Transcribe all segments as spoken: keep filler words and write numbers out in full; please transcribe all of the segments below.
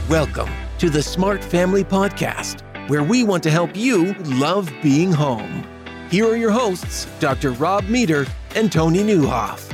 Welcome to the Smart Family Podcast, where we want to help you love being home. Here are your hosts, Doctor Rob Meter and Toni Nieuwhof.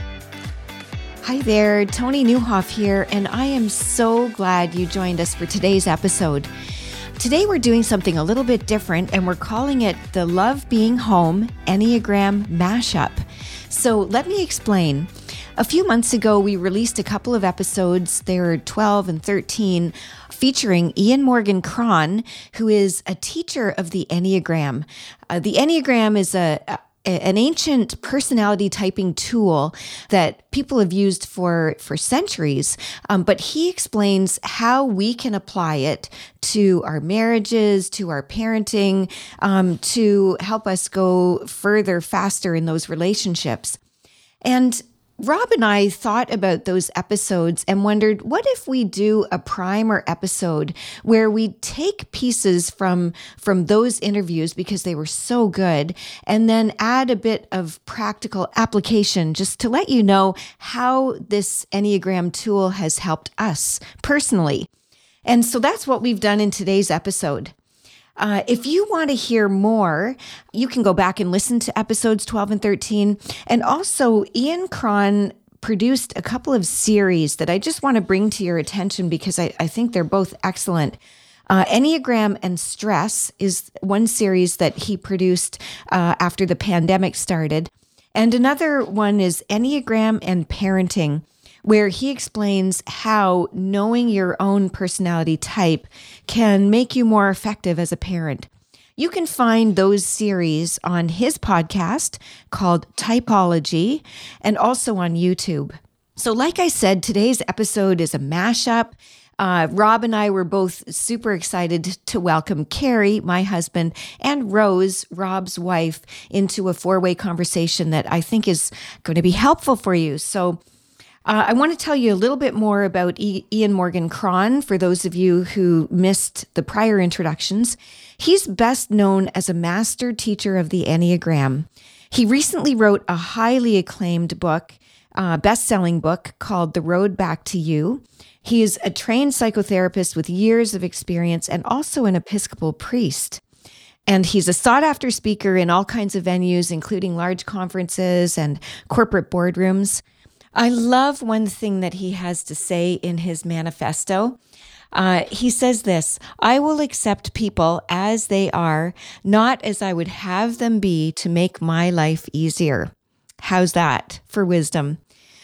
Hi there, Toni Nieuwhof here, and I am so glad you joined us for today's episode. Today we're doing something a little bit different, and we're calling it the Love Being Home Enneagram Mashup. So let me explain. A few months ago, we released a couple of episodes, they were twelve and thirteen, featuring Ian Morgan Cron, who is a teacher of the Enneagram. Uh, the Enneagram is a, a an ancient personality typing tool that people have used for, for centuries, um, but he explains how we can apply it to our marriages, to our parenting, um, to help us go further, faster in those relationships. And Rob and I thought about those episodes and wondered, what if we do a primer episode where we take pieces from, from those interviews because they were so good, and then add a bit of practical application just to let you know how this Enneagram tool has helped us personally. And so that's what we've done in today's episode. Uh, if you want to hear more, you can go back and listen to episodes twelve and thirteen. And also, Ian Cron produced a couple of series that I just want to bring to your attention because I, I think they're both excellent. Uh, Enneagram and Stress is one series that he produced uh, after the pandemic started. And another one is Enneagram and Parenting, where he explains how knowing your own personality type can make you more effective as a parent. You can find those series on his podcast called Typology and also on YouTube. So like I said, today's episode is a mashup. Uh, Rob and I were both super excited to welcome Carrie, my husband, and Rose, Rob's wife, into a four-way conversation that I think is going to be helpful for you. So Uh, I want to tell you a little bit more about I- Ian Morgan Cron for those of you who missed the prior introductions. He's best known as a master teacher of the Enneagram. He recently wrote a highly acclaimed book, uh, best-selling book called The Road Back to You. He is a trained psychotherapist with years of experience and also an Episcopal priest. And he's a sought-after speaker in all kinds of venues, including large conferences and corporate boardrooms. I love one thing that he has to say in his manifesto. Uh, he says this: I will accept people as they are, not as I would have them be to make my life easier. How's that for wisdom?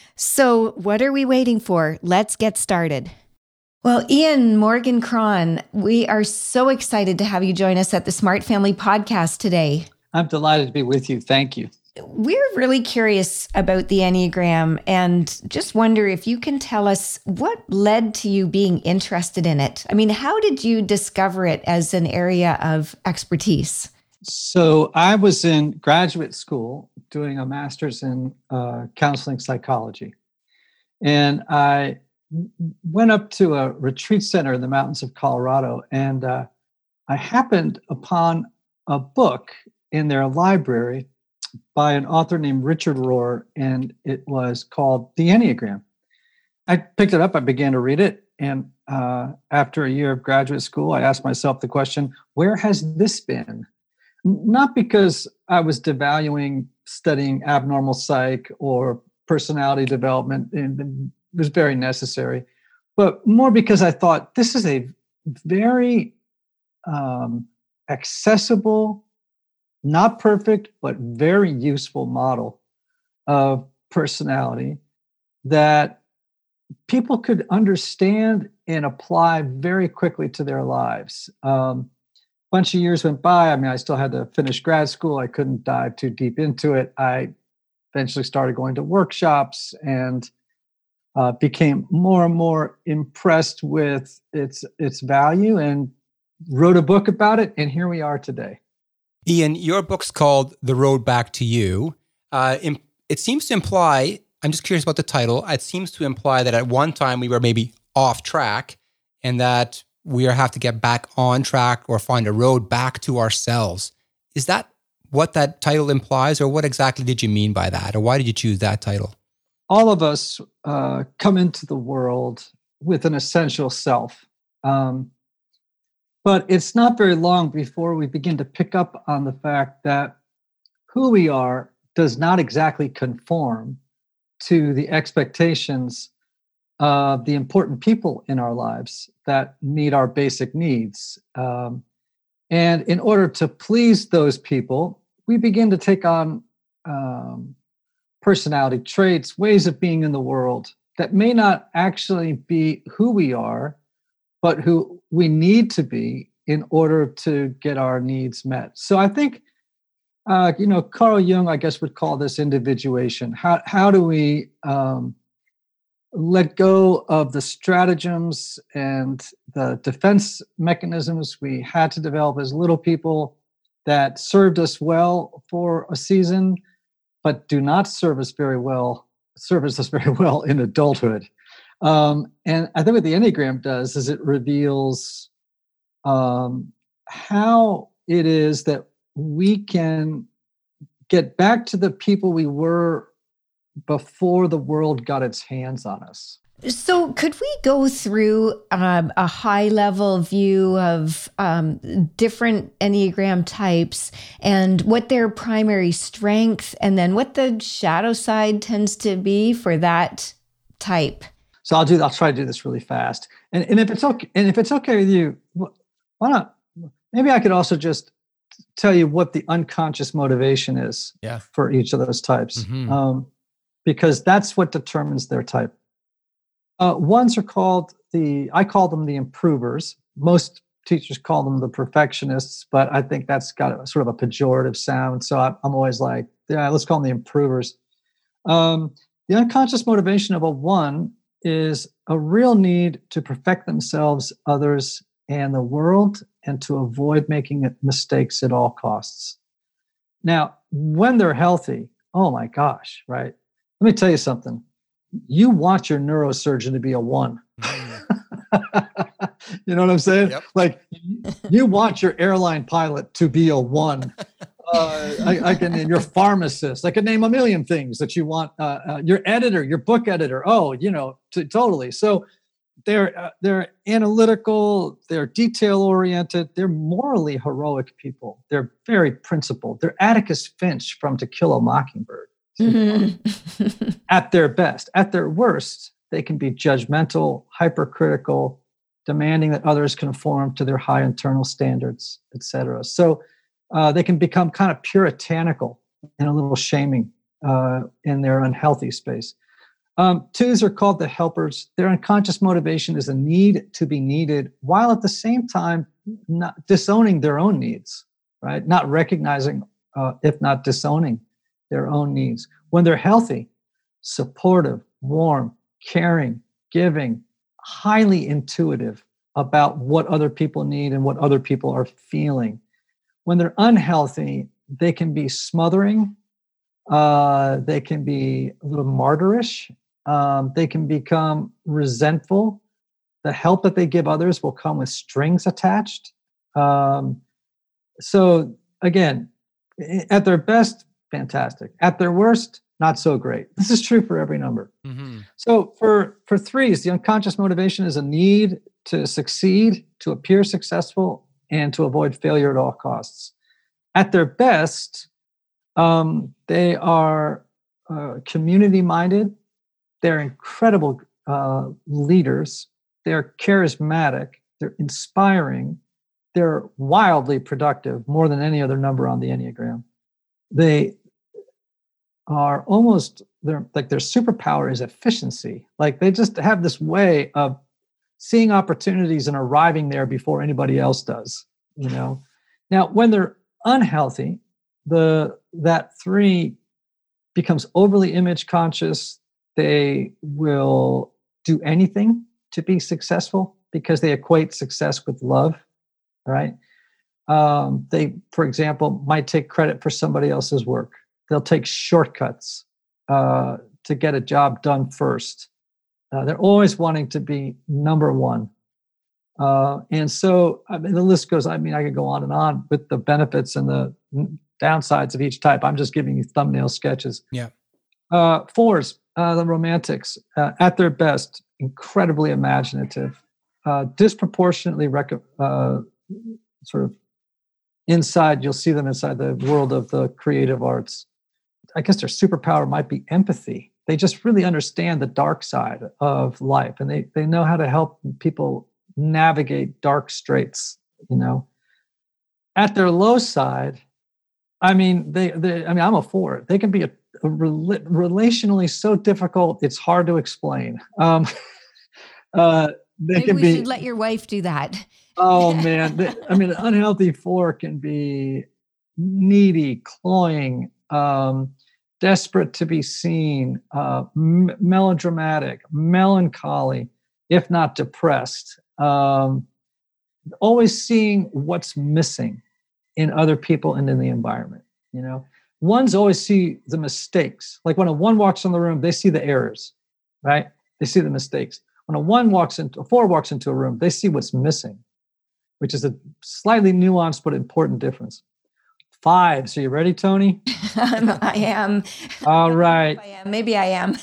So what are we waiting for? Let's get started. Well, Ian Morgan Cron, we are so excited to have you join us at the Smart Family Podcast today. I'm delighted to be with you. Thank you. We're really curious about the Enneagram and just wonder if you can tell us what led to you being interested in it. I mean, how did you discover it as an area of expertise? So I was in graduate school doing a master's in uh, counseling psychology. And I went up to a retreat center in the mountains of Colorado, and uh, I happened upon a book in their library by an author named Richard Rohr, and it was called The Enneagram. I picked it up, I began to read it, and uh, after a year of graduate school, I asked myself the question, where has this been? Not because I was devaluing studying abnormal psych or personality development, and it was very necessary, but more because I thought this is a very um, accessible, not perfect, but very useful model of personality that people could understand and apply very quickly to their lives. Um, a bunch of years went by. I mean, I still had to finish grad school. I couldn't dive too deep into it. I eventually started going to workshops and uh, became more and more impressed with its its value and wrote a book about it. And here we are today. Ian, your book's called The Road Back to You. Uh, it seems to imply, I'm just curious about the title, it seems to imply that at one time we were maybe off track and that we have to get back on track or find a road back to ourselves. Is that what that title implies, or what exactly did you mean by that, or why did you choose that title? All of us uh, come into the world with an essential self. Um, but it's not very long before we begin to pick up on the fact that who we are does not exactly conform to the expectations of the important people in our lives that meet our basic needs. Um, and in order to please those people, we begin to take on um, personality traits, ways of being in the world that may not actually be who we are, but who we need to be in order to get our needs met. So I think, uh, you know, Carl Jung, I guess, would call this individuation. How how do we um, let go of the stratagems and the defense mechanisms we had to develop as little people that served us well for a season, but do not serve us very well, service us very well in adulthood. Um, and I think what the Enneagram does is it reveals um, how it is that we can get back to the people we were before the world got its hands on us. So could we go through um, a high-level view of um, different Enneagram types and what their primary strength and then what the shadow side tends to be for that type? So I'll do. I'll try to do this really fast. And and if it's okay, and if it's okay with you, why not? Maybe I could also just tell you what the unconscious motivation is yeah. for each of those types, mm-hmm. um, because that's what determines their type. Uh, ones are called the. I call them the improvers. Most teachers call them the perfectionists, but I think that's got a, sort of a pejorative sound. So I, I'm always like, yeah, let's call them the improvers. Um, the unconscious motivation of a one is a real need to perfect themselves, others, and the world, and to avoid making mistakes at all costs. Now, when they're healthy, oh my gosh, right? Let me tell you something. You want your neurosurgeon to be a one. You know what I'm saying? Yep. Like, you want your airline pilot to be a one. Uh, I, I can name your pharmacist. I can name a million things that you want. Uh, uh, your editor, your book editor. Oh, you know, t- totally. So they're uh, they're analytical. They're detail oriented. They're morally heroic people. They're very principled. They're Atticus Finch from To Kill a Mockingbird. Mm-hmm. At their best. At their worst, they can be judgmental, hypercritical, demanding that others conform to their high internal standards, et cetera. So Uh, they can become kind of puritanical and a little shaming uh, in their unhealthy space. Um, twos are called the helpers. Their unconscious motivation is a need to be needed, while at the same time not disowning their own needs, right? Not recognizing, uh, if not disowning, their own needs. When they're healthy, supportive, warm, caring, giving, highly intuitive about what other people need and what other people are feeling. When they're unhealthy, they can be smothering. Uh, they can be a little martyrish. Um, they can become resentful. The help that they give others will come with strings attached. Um, so again, at their best, fantastic. At their worst, not so great. This is true for every number. Mm-hmm. So for, for threes, the unconscious motivation is a need to succeed, to appear successful, and to avoid failure at all costs. At their best, um, they are uh, community-minded. They're incredible uh, leaders. They're charismatic. They're inspiring. They're wildly productive, more than any other number on the Enneagram. They are almost, they're, like their superpower is efficiency. Like they just have this way of seeing opportunities and arriving there before anybody else does, you know. Now, when they're unhealthy, the that three becomes overly image conscious. They will do anything to be successful because they equate success with love, right? Um, they, for example, might take credit for somebody else's work. They'll take shortcuts uh, to get a job done first. Uh, they're always wanting to be number one. Uh, and so, I mean, the list goes, I mean, I could go on and on with the benefits and the downsides of each type. I'm just giving you thumbnail sketches. Yeah. Uh, fours, uh, the romantics, uh, at their best, incredibly imaginative, uh, disproportionately rec- uh, sort of inside. You'll see them inside the world of the creative arts. I guess their superpower might be empathy. They just really understand the dark side of life, and they they know how to help people navigate dark straits. You know, at their low side, I mean, they, they I mean, I'm a four. They can be a, a rel- relationally so difficult it's hard to explain. Um, uh, they Maybe can we be. should let your wife do that. Oh man, they, I mean, an unhealthy four can be needy, cloying, um, desperate to be seen, uh, m- melodramatic, melancholy, if not depressed. Um, always seeing what's missing in other people and in the environment. You know, ones always see the mistakes. Like when a one walks in the room, they see the errors, right? They see the mistakes. When a one walks into a four walks into a room, they see what's missing, which is a slightly nuanced but important difference. Five. So you ready, Tony? I am. All right. I am. Maybe I am.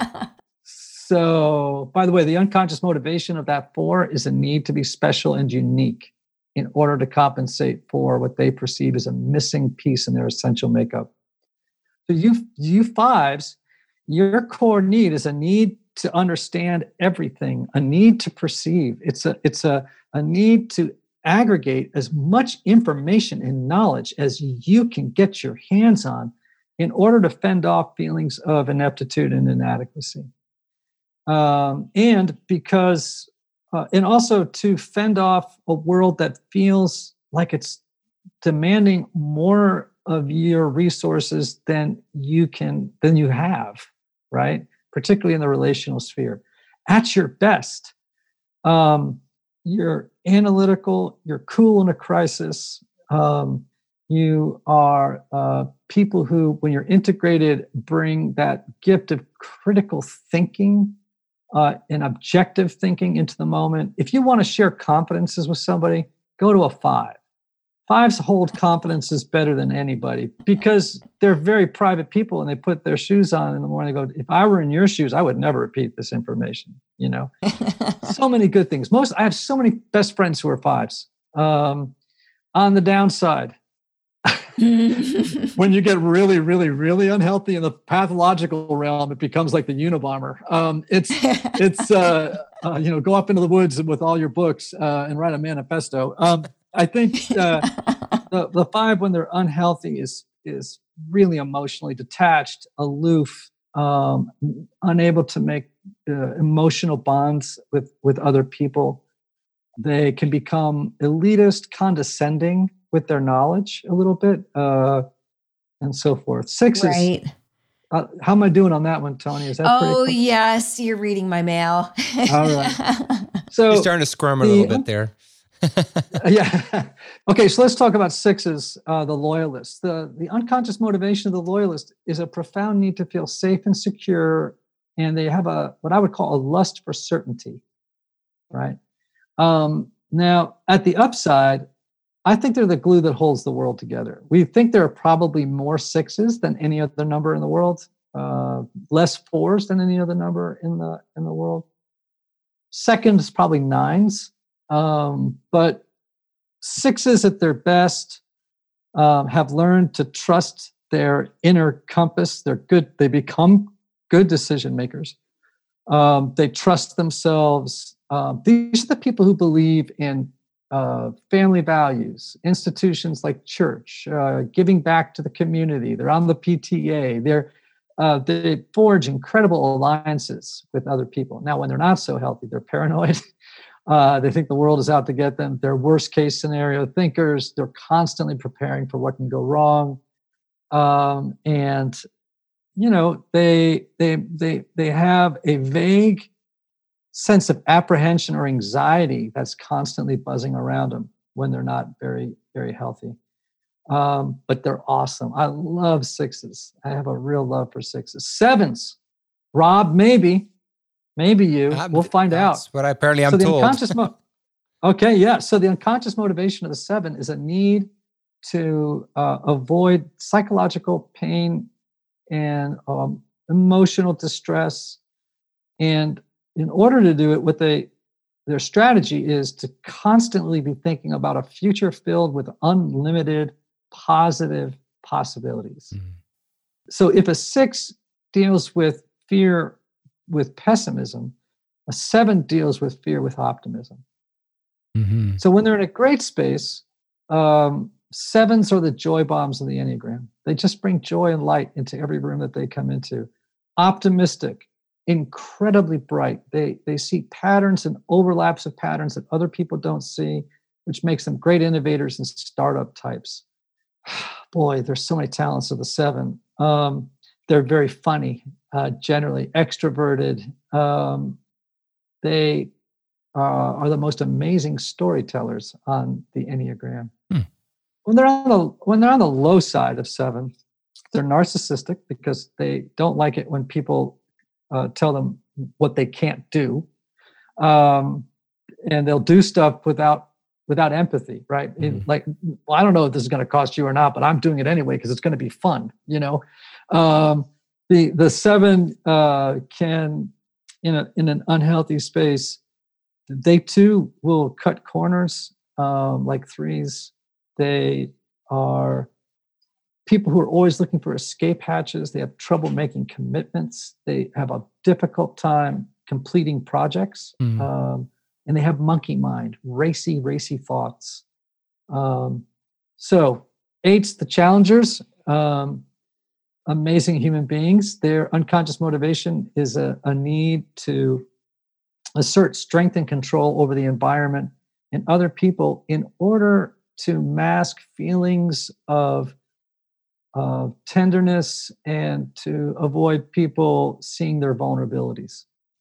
So, by the way, the unconscious motivation of that four is a need to be special and unique in order to compensate for what they perceive as a missing piece in their essential makeup. So you, you fives, your core need is a need to understand everything, a need to perceive. It's a, it's a, a need to aggregate as much information and knowledge as you can get your hands on in order to fend off feelings of ineptitude and inadequacy. Um, and because, uh, and also to fend off a world that feels like it's demanding more of your resources than you can, than you have, right? Particularly in the relational sphere. At your best, um, you're analytical, you're cool in a crisis. Um, you are uh, people who, when you're integrated, bring that gift of critical thinking uh, and objective thinking into the moment. If you want to share confidences with somebody, go to a five. Fives hold confidences better than anybody because they're very private people and they put their shoes on in the morning. They go, if I were in your shoes, I would never repeat this information. You know, so many good things. Most, I have so many best friends who are fives. Um, on the downside, when you get really, really, really unhealthy in the pathological realm, it becomes like the Unabomber. Um, it's, it's, uh, uh, you know, go up into the woods with all your books uh, and write a manifesto. Um, I think uh, the, the five, when they're unhealthy, is is really emotionally detached, aloof, um, unable to make uh, emotional bonds with, with other people. They can become elitist, condescending with their knowledge a little bit, uh, and so forth. Sixes. Right. Uh, how am I doing on that one, Tony? Is that oh, pretty cool? yes. You're reading my mail. All right. So You're starting to squirm a the, little bit there. yeah. Okay, so let's talk about sixes, uh, the loyalists. The, the unconscious motivation of the loyalist is a profound need to feel safe and secure, and they have a what I would call a lust for certainty, right? Um, now, at the upside, I think they're the glue that holds the world together. We think there are probably more sixes than any other number in the world, uh, less fours than any other number in the in the world. Second is probably nines. Um, but sixes at their best um, have learned to trust their inner compass. They're good. They become good decision makers. Um, they trust themselves. Um, these are the people who believe in uh, family values, institutions like church, uh, giving back to the community. They're on the P T A. They're uh, they forge incredible alliances with other people. Now, when they're not so healthy, they're paranoid. Uh, they think the world is out to get them. They're worst case scenario thinkers. They're constantly preparing for what can go wrong. Um, and, you know, they, they, they, they have a vague sense of apprehension or anxiety that's constantly buzzing around them when they're not very, very healthy. Um, but they're awesome. I love sixes. I have a real love for sixes. Sevens, Rob, maybe. Maybe you. Um, we'll find that's out. That's what I apparently I'm so the told. Unconscious mo- okay, yeah. So the unconscious motivation of the seven is a need to uh, avoid psychological pain and um, emotional distress. And in order to do it, what they their strategy is to constantly be thinking about a future filled with unlimited positive possibilities. Mm-hmm. So if a six deals with fear with pessimism, a seven deals with fear with optimism. Mm-hmm. So when they're in a great space, um, sevens are the joy bombs of the Enneagram. They just bring joy and light into every room that they come into. Optimistic, incredibly bright. They they see patterns and overlaps of patterns that other people don't see, which makes them great innovators and startup types. Boy, there's so many talents of the seven. Um, they're very funny, uh, generally extroverted. Um, they uh, are the most amazing storytellers on the Enneagram. Hmm. When they're on the when they're on the low side of seven, they're narcissistic because they don't like it when people uh, tell them what they can't do, um, and they'll do stuff without without empathy, right? Mm-hmm. It, like, well, I don't know if this is going to cost you or not, but I'm doing it anyway because it's going to be fun, you know. Um, the the seven uh, can, in a in an unhealthy space, they too will cut corners um, like threes. They are people who are always looking for escape hatches. They have trouble making commitments. They have a difficult time completing projects. Mm. Um, and they have monkey mind, racy, racy thoughts. Um, so eights, the challengers, um, amazing human beings. Their unconscious motivation is a, a need to assert strength and control over the environment and other people in order to mask feelings of, of tenderness and to avoid people seeing their vulnerabilities.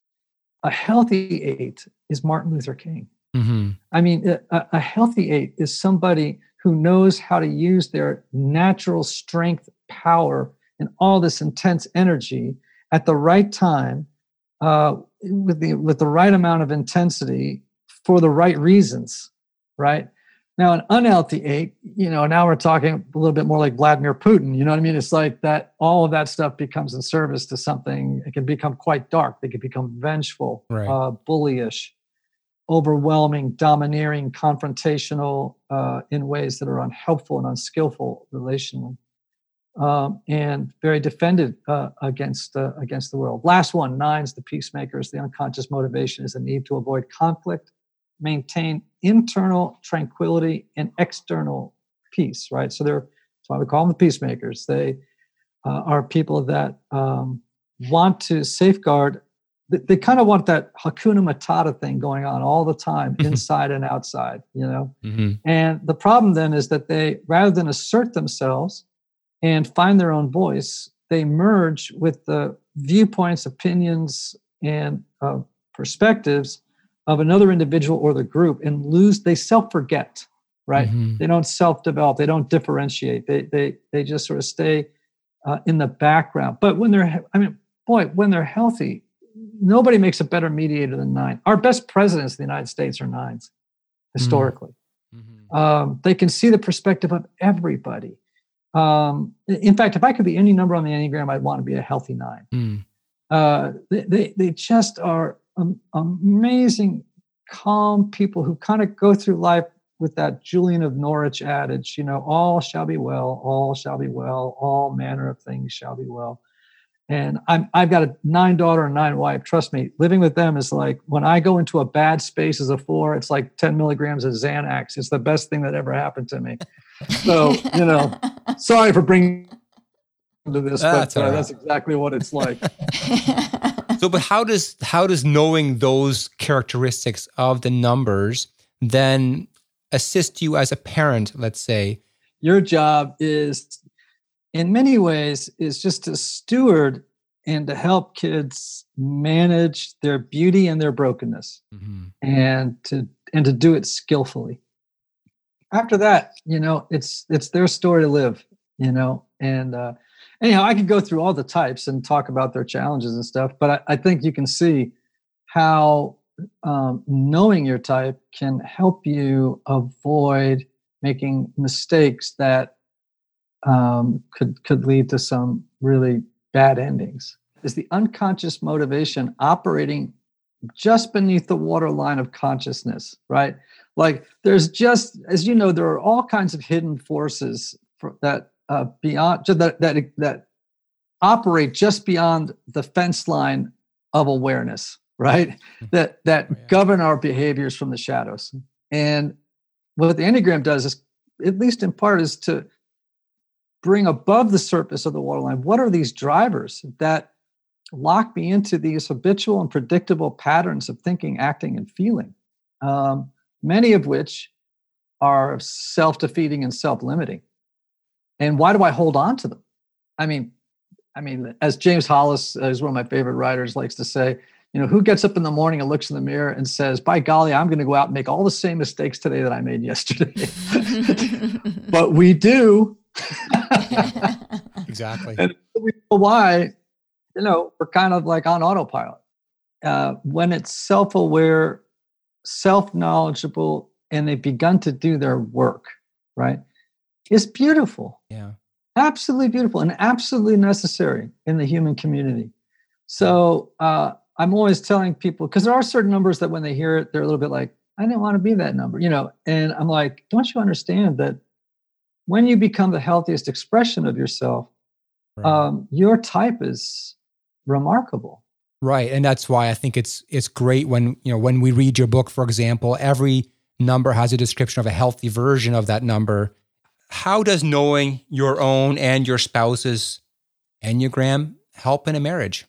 A healthy eight is Martin Luther King. Mm-hmm. I mean, a, a healthy eight is somebody who knows how to use their natural strength, power, and all this intense energy at the right time, uh, with the with the right amount of intensity for the right reasons, right? Now, an unhealthy eight, you know, now we're talking a little bit more like Vladimir Putin. You know what I mean? It's like that all of that stuff becomes in service to something. It can become quite dark. They can become vengeful, right. uh, bullyish, overwhelming, domineering, confrontational uh, in ways that are unhelpful and unskillful relationally, um, and very defended uh, against uh, against the world. Last one, nines, the peacemakers. The unconscious motivation is a need to avoid conflict, maintain internal tranquility and external peace, right? So they're, that's why we call them the peacemakers. They uh, are people that um, want to safeguard, they, they kind of want that Hakuna Matata thing going on all the time, inside and outside, you know? Mm-hmm. And the problem then is that they, rather than assert themselves and find their own voice, they merge with the viewpoints, opinions, and uh, perspectives of another individual or the group and lose, they self-forget, right? Mm-hmm. They don't self-develop, they don't differentiate. They they they just sort of stay uh, in the background. But when they're, I mean, boy, when they're healthy, nobody makes a better mediator than nine. Our best presidents in the United States are nines, historically. Mm-hmm. Um, they can see the perspective of everybody. Um, in fact, if I could be any number on the Enneagram, I'd want to be a healthy nine. Mm. Uh, they, they they just are Um, amazing, calm people who kind of go through life with that Julian of Norwich adage, you know, all shall be well, all shall be well, all manner of things shall be well. And I'm, I've got a nine daughter and nine wife. Trust me, living with them is like, when I go into a bad space as a four, it's like ten milligrams of Xanax. It's the best thing that ever happened to me. So, you know, sorry for bringing to this, that's but uh, right. That's exactly what it's like. So, but how does how does knowing those characteristics of the numbers then assist you as a parent, let's say? Your job is, in many ways, is just to steward and to help kids manage their beauty and their brokenness, mm-hmm. and to and to do it skillfully. After that, you know, it's it's their story to live, you know, and uh, anyhow, I could go through all the types and talk about their challenges and stuff, but I, I think you can see how um, knowing your type can help you avoid making mistakes that um, could could lead to some really bad endings. Is the unconscious motivation operating just beneath the waterline of consciousness, right? Like there's just, as you know, there are all kinds of hidden forces for, that uh, beyond that that that operate just beyond the fence line of awareness, right? That that oh, yeah. govern our behaviors from the shadows. And what the Enneagram does is, at least in part, is to bring above the surface of the waterline. What are these drivers that lock me into these habitual and predictable patterns of thinking, acting, and feeling? Um, many of which are self-defeating and self-limiting. And why do I hold on to them? I mean, I mean, as James Hollis, uh, is one of my favorite writers, likes to say, you know, who gets up in the morning and looks in the mirror and says, by golly, I'm going to go out and make all the same mistakes today that I made yesterday. But we do. Exactly. And we know why, you know, we're kind of like on autopilot. Uh, when it's self-aware, self-knowledgeable, and they've begun to do their work, right? It's beautiful. Yeah. Absolutely beautiful and absolutely necessary in the human community. So uh, I'm always telling people, because there are certain numbers that when they hear it, they're a little bit like, I didn't want to be that number, you know? And I'm like, don't you understand that when you become the healthiest expression of yourself, right. um, your type is remarkable. Right. And that's why I think it's it's great when, you know, when we read your book, for example, every number has a description of a healthy version of that number. How does knowing your own and your spouse's Enneagram help in a marriage?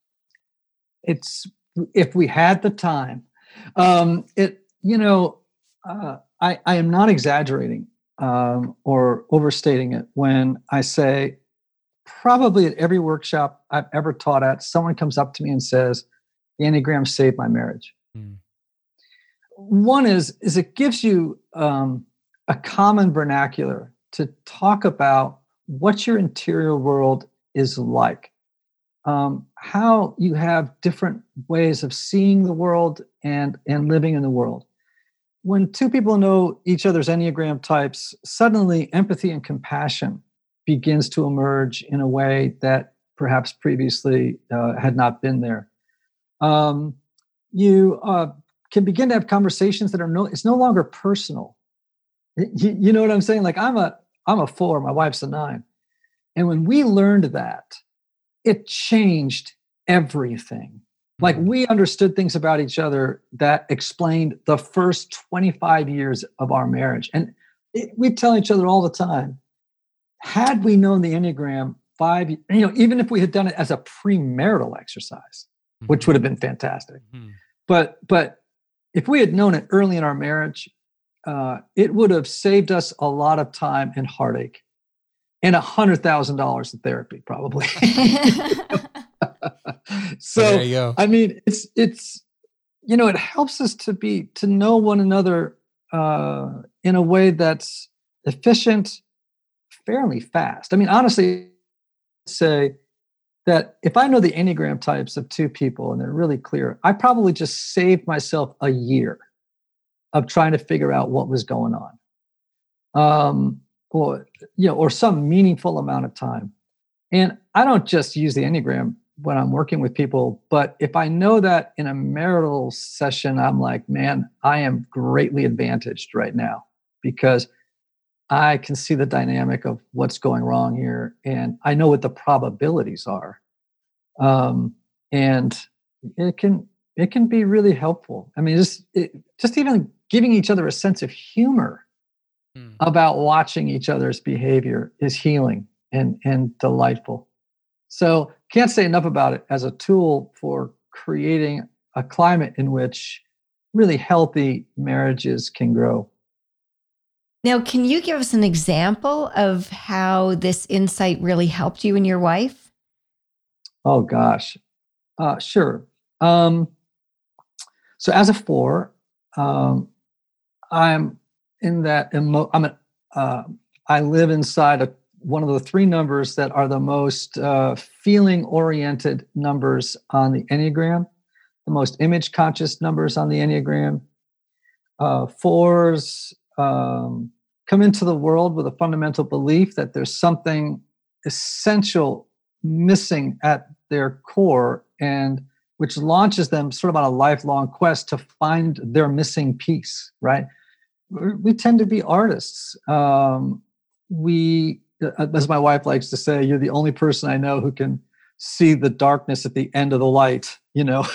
It's, if we had the time, um, it, you know, uh, I, I am not exaggerating um, or overstating it when I say probably at every workshop I've ever taught at, someone comes up to me and says, the Enneagram saved my marriage. Hmm. One is, is it gives you um, a common vernacular to talk about what your interior world is like, um, how you have different ways of seeing the world and, and living in the world. When two people know each other's Enneagram types, suddenly empathy and compassion begins to emerge in a way that perhaps previously uh, had not been there. Um, you uh, can begin to have conversations that are no, it's no longer personal. You, you know what I'm saying? Like I'm a, I'm a four, my wife's a nine. And when we learned that, it changed everything. Like we understood things about each other that explained the first twenty-five years of our marriage. And it, we tell each other all the time, had we known the Enneagram five, you know, even if we had done it as a premarital exercise, mm-hmm. which would have been fantastic. Mm-hmm. But, but if we had known it early in our marriage, uh, it would have saved us a lot of time and heartache and a hundred thousand dollars in therapy, probably. So, there you go. I mean, it's, it's, you know, it helps us to be, to know one another uh, in a way that's efficient, fairly fast. I mean, honestly, say that if I know the Enneagram types of two people and they're really clear, I probably just saved myself a year of trying to figure out what was going on. Um, or, you know, or some meaningful amount of time. And I don't just use the Enneagram when I'm working with people, but if I know that in a marital session, I'm like, man, I am greatly advantaged right now because I can see the dynamic of what's going wrong here. And I know what the probabilities are. Um, and it can, it can be really helpful. I mean, just, it, just even giving each other a sense of humor mm. about watching each other's behavior is healing and, and delightful. So can't say enough about it as a tool for creating a climate in which really healthy marriages can grow. Now, can you give us an example of how this insight really helped you and your wife? Oh, gosh. Uh, sure. Um, so as a four, um, I'm in that, emo- I'm a, uh, I live inside a, one of the three numbers that are the most uh, feeling-oriented numbers on the Enneagram, the most image-conscious numbers on the Enneagram. Uh, fours um, come into the world with a fundamental belief that there's something essential missing at their core, and which launches them sort of on a lifelong quest to find their missing piece, right? We tend to be artists. Um, we, as my wife likes to say, you're the only person I know who can see the darkness at the end of the light, you know?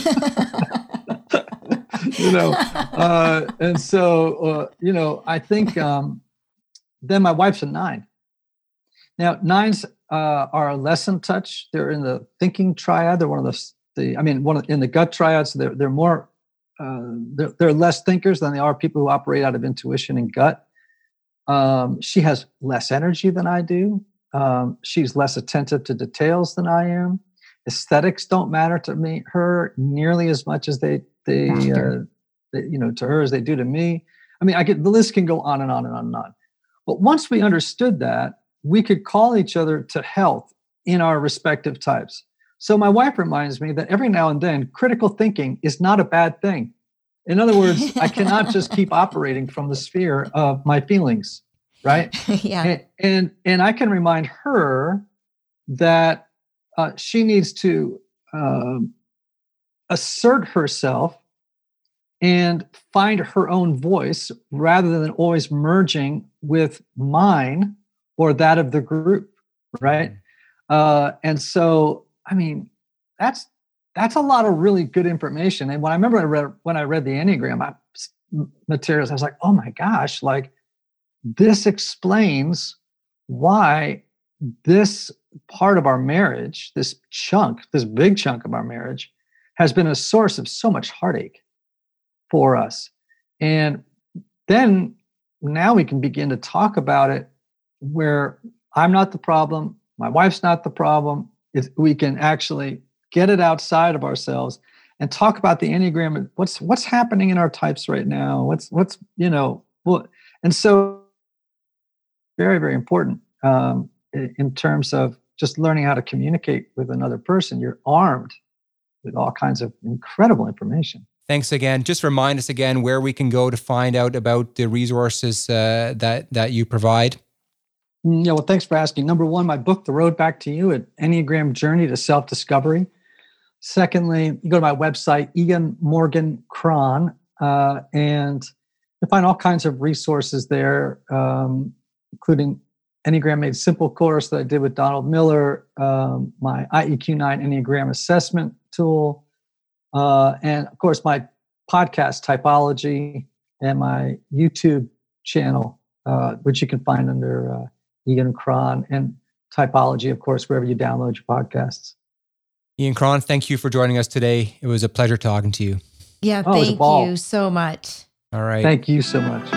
you know, uh, and so, uh, you know, I think um, then my wife's a nine. Now, nines uh, are less in touch. They're in the thinking triad. They're one of the, the I mean, one of, in the gut triad. So they're they're more, uh, they're, they're less thinkers than they are people who operate out of intuition and gut. Um, she has less energy than I do. Um, she's less attentive to details than I am. Aesthetics don't matter to me, her nearly as much as they they, uh, they you know to her as they do to me. I mean, I get the list can go on and on and on and on. But once we understood that, we could call each other to health in our respective types. So my wife reminds me that every now and then, critical thinking is not a bad thing. In other words, I cannot just keep operating from the sphere of my feelings, right? yeah. And, and and I can remind her that uh, she needs to um, assert herself and find her own voice rather than always merging with mine or that of the group, right? Uh, and so, I mean, that's that's a lot of really good information. And when I remember I read, when I read the Enneagram I, materials, I was like, oh my gosh, like this explains why this part of our marriage, this chunk, this big chunk of our marriage, has been a source of so much heartache for us. And then now we can begin to talk about it where I'm not the problem, my wife's not the problem. If we can actually get it outside of ourselves and talk about the Enneagram. What's what's happening in our types right now? What's what's you know? Well, and so very very important um, in terms of just learning how to communicate with another person. You're armed with all kinds of incredible information. Thanks again. Just remind us again where we can go to find out about the resources uh, that that you provide. Yeah, well, thanks for asking. Number one, my book, The Road Back to You, an Enneagram Journey to Self-Discovery. Secondly, you go to my website, Ian Morgan Cron, uh, and you'll find all kinds of resources there, um, including Enneagram Made Simple course that I did with Donald Miller, um, my I E Q nine Enneagram assessment tool, uh, and of course, my podcast, Typology, and my YouTube channel, uh, which you can find under uh, Ian Cron, and Typology, of course, wherever you download your podcasts. Ian Cron, thank you for joining us today. It was a pleasure talking to you. Yeah, oh, thank you so much. All right. Thank you so much.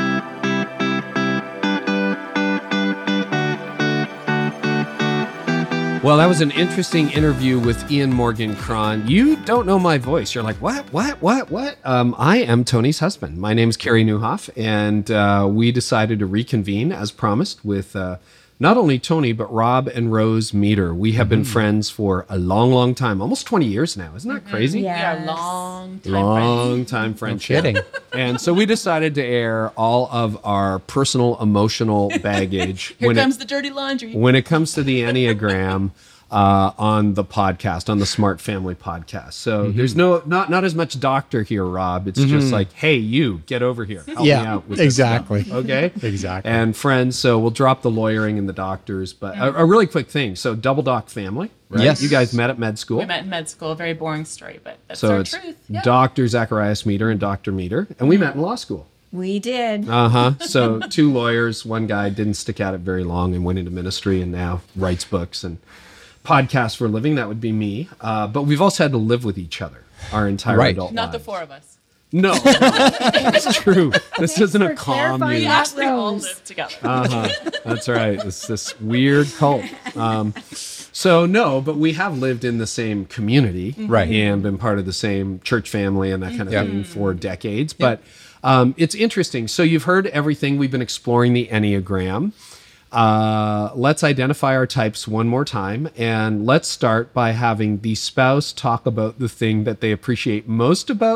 Well, that was an interesting interview with Ian Morgan Cron. You don't know my voice. You're like, what, what, what, what? Um, I am Tony's husband. My name is Carey Nieuwhof, and uh, we decided to reconvene, as promised, with uh, not only Tony, but Rob and Rose Meador. We have been mm-hmm. friends for a long, long time, almost twenty years now. Isn't that crazy? Yeah, yes. long time Long friends. time friendship. No kidding. And so we decided to air all of our personal, emotional baggage. Here when comes it, the dirty laundry. When it comes to the Enneagram, Uh, on the podcast, on the Smart Family podcast. So mm-hmm. there's no not not as much doctor here, Rob. It's mm-hmm. just like, hey, you get over here. Help yeah, me out with exactly. This stuff. Okay, exactly. And friends, so we'll drop the lawyering and the doctors, but mm-hmm. a, a really quick thing. So Double Doc Family, right? Yes, you guys met at med school. We met in med school. Very boring story, but that's so our it's truth. Yeah. Doctor Zacharias Meador and Doctor Meador, and we mm-hmm. met in law school. We did. Uh huh. So two lawyers. One guy didn't stick at it very long and went into ministry, and now writes books and podcast for a living. That would be me. Uh, but we've also had to live with each other our entire right. adult Not lives. the four of us. No, it's true. This Thanks isn't a for commune. clarifying We that, actually all Rose. live together. Uh-huh. That's right. It's this weird cult. Um, so no, but we have lived in the same community, right, and been part of the same church family and that kind of yep. thing for decades. But um, it's interesting. So you've heard everything. We've been exploring the Enneagram. Uh, let's identify our types one more time, and let's start by having the spouse talk about the thing that they appreciate most about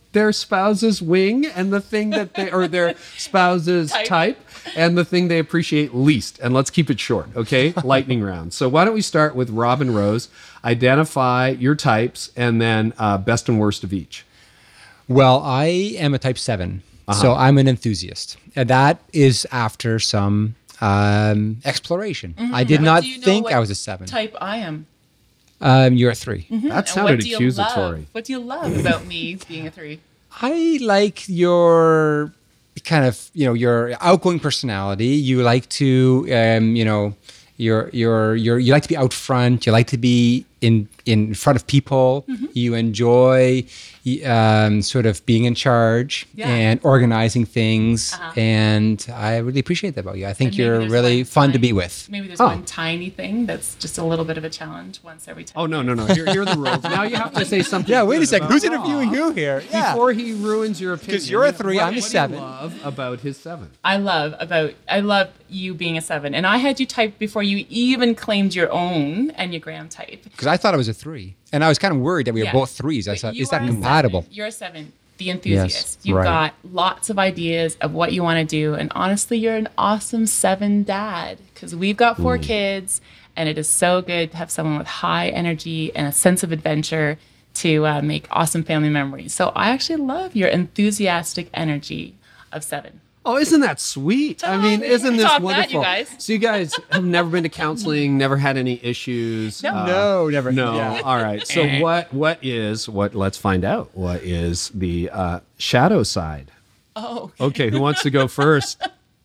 their spouse's wing and the thing that they, or their spouse's type. type and the thing they appreciate least. And let's keep it short, okay? Lightning round. So why don't we start with Rob and Rose? Identify your types and then uh, best and worst of each. Well, I am a type seven, uh-huh. so I'm an enthusiast. And that is after some um, exploration. Mm-hmm. I did not think I was a seven. Type I am. Um, you're a three. Mm-hmm. That sounded accusatory. What do you love about me being a three? I like your kind of, you know, your outgoing personality. You like to, um, you know, you're, you're, you're, you like to be out front. You like to be in, in front of people. Mm-hmm. You enjoy um, sort of being in charge yeah. and organizing things. Uh-huh. And I really appreciate that about you. I think you're really fun tiny, to be with. Maybe there's oh. one tiny thing that's just a little bit of a challenge once every time. Oh, no, no, no. You're, you're the Rose. Now you have to say something. Yeah, wait a second. Who's Rob interviewing you here? Yeah. Before he ruins your opinion. Because you're a three, what, I'm a what seven. What do you love about his seven? I love about, I love you being a seven. And I had you typed before you even claimed your own Enneagram type. Because I thought I was a three. And I was kind of worried that we yeah. were both threes. I thought, you is that a compatible? Seven. You're a seven, the enthusiast. Yes, You've right. got lots of ideas of what you want to do. And honestly, you're an awesome seven dad because we've got four mm. kids. And it is so good to have someone with high energy and a sense of adventure to uh, make awesome family memories. So I actually love your enthusiastic energy of seven. Oh, isn't that sweet? I mean, isn't this Talk wonderful? That, you guys. So you guys have never been to counseling, never had any issues? No, uh, no, never. No. Yeah. All right. So what? What is what? Let's find out. What is the uh, shadow side? Oh. Okay. Who wants to go first?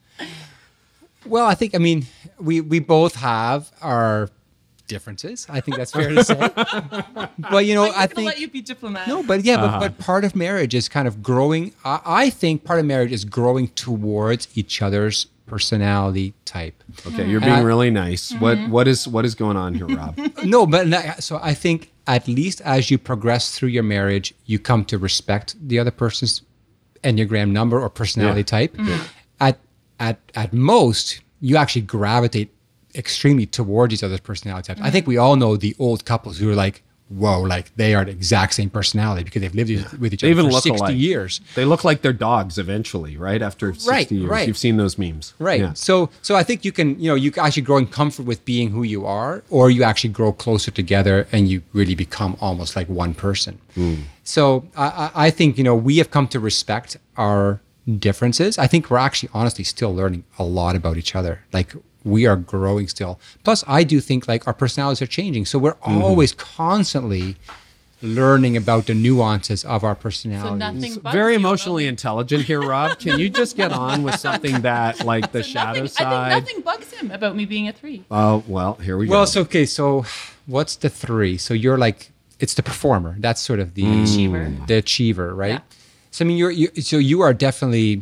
Well, I think I mean we we both have our differences. I think that's fair to say. But you know, I I think let you be diplomatic. no, but yeah, Uh-huh. but, but part of marriage is kind of growing. I, I think part of marriage is growing towards each other's personality type. Okay, you're being I- really nice. What what is what is going on here, Rob? No, but not- so I think at least as you progress through your marriage, you come to respect the other person's Enneagram number or personality Yeah. type. At at at most, you actually gravitate extremely towards each other's personality types. I think we all know the old couples who are like, whoa, like they are the exact same personality because they've lived yeah. with each They other even for look sixty alike. years. They look like their dogs eventually, right? After sixty Right, years. right. You've seen those memes. Right. Yeah. So so I think you can, you know, you can actually grow in comfort with being who you are, or you actually grow closer together and you really become almost like one person. Mm. So I, I I think, you know, we have come to respect our differences. I think we're actually honestly still learning a lot about each other. Like we are growing still. Plus, I do think like our personalities are changing. So we're Mm-hmm. always constantly learning about the nuances of our personalities. So nothing bugs Very you emotionally about- intelligent here, Rob. Can you just get on with something that, like the So shadow nothing, side? I think nothing bugs him about me being a three. Oh, well, here we go. Well, so okay, so what's the three? So you're like it's the performer. That's sort of the Mm. Achiever. the achiever, right? Yeah. So I mean, you're you, so you are definitely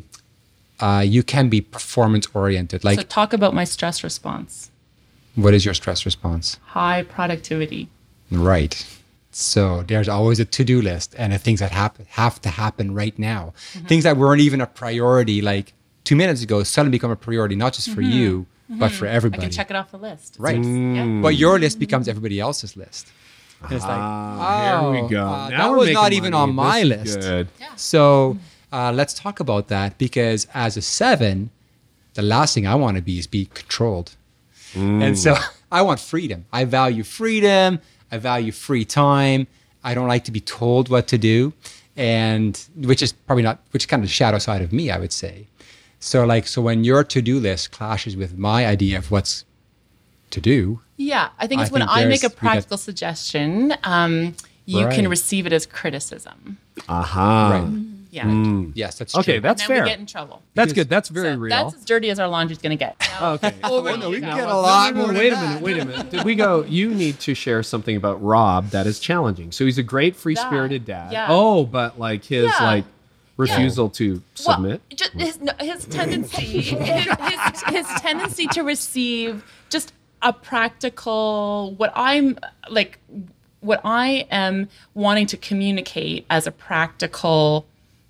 uh, you can be performance oriented. Like, So talk about my stress response. what is your stress response? High productivity. Right. So there's always a to-do list and the things that happen have to happen right now. Mm-hmm. Things that weren't even a priority like two minutes ago suddenly become a priority, not just for you, but for Mm-hmm. I everybody. can check it off the list. Right. Yeah. But your list becomes everybody else's list. And it's like, Ah, here we oh, go. uh, Now that we're was making not even money. on my This is list. good. So uh, let's talk about that because as a seven, the last thing I want to be is be controlled. And so I want freedom. I value freedom. I value free time. I don't like to be told what to do. And which is probably not, which is kind of the shadow side of me, I would say. So like, so when your to-do list clashes with my idea of what's to do, Yeah, I think I it's when think I make a there's- we got- practical suggestion, um, you Right. can receive it as criticism. Aha. right. Yeah. Yes, that's Okay, true. that's and then fair. we get in trouble. That's good. That's very So real. That's as dirty as our laundry's going to get. Now, Okay. over Oh, to no, you we can guys. get a lot No, no, more no, than wait a that. minute. Wait a minute. Did we go? You need to share something about Rob that is challenging. So he's a great free-spirited dad. Yeah. Oh, but like his Yeah. like refusal to submit. Well, just his, no, his tendency, his, his, his tendency to receive just a practical, what I'm like, what I am wanting to communicate as a practical